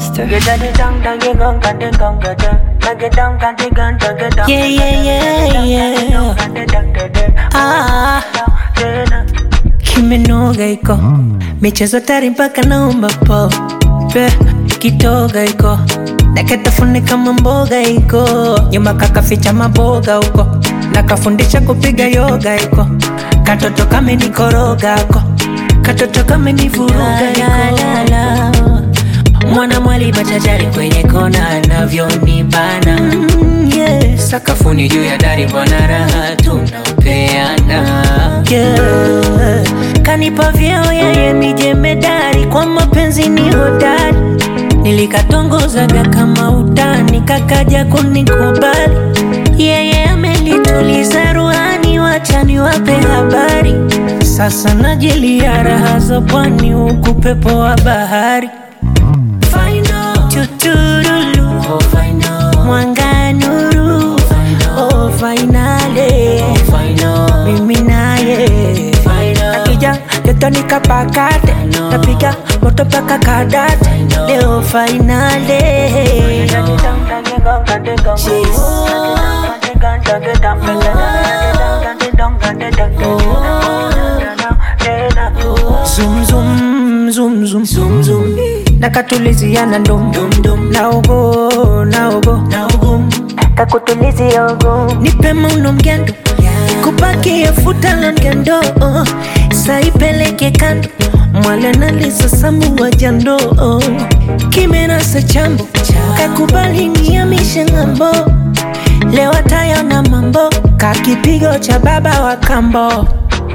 monster. Yeah, yeah, yeah, yeah. Kimenoga iko michezo tari mpaka naomba po kitoga iko nakatafune kama mboga iko nyuma kakaficha maboga uko nakafundisha kupiga yoga iko katoto kame nikoroga ko katoto kame nivuruga iko mwana mwali machachari kwenye kona anavyonibana yeah. Sakafuni juu ya dari bwana raha tunapeana yeah. Kanipa vyeo yeye mijemedari kwa mapenzi ni hodari nilikatongozaga kama utani kakaja kunikubali yeye amenituliza ruhani wachani wape habari sasa najilia raha za pwani huku pepo wa bahari tuturulu oh, mwanga nuru oh, finale oh, mimi naye akija geto nikapakate napiga moto paka kadate leo finale zoom zoom zoom zoom zoom zoom nakatuliziana ndum dum naogo kakutulizia ogo nipe mauno mgendo kupakia futa la ngendo saipeleke kando mwale nalisa samu wa jando kimenasa chambo kakubali niamishe ngambo leo atayona mambo kakipigo cha baba wa kambo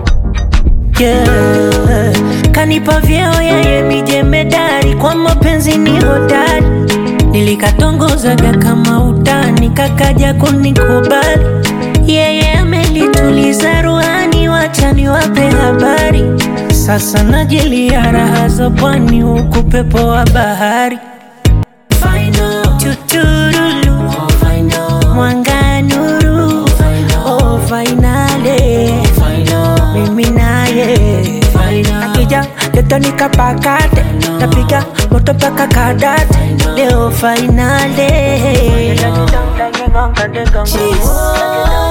yeah. Kanipa vyeo yeye mijemedari kwa mapenzi ni hodari nilikatongozaga kama utani kakaja kunikubali yeye amenituliza ruhani wachani wape habari sasa najilia raha za pwani huku pepo wa bahari tuturulu mwanga nuru oh, finale mimi naye akija geto nikapakate napiga moto paka kadate leo finale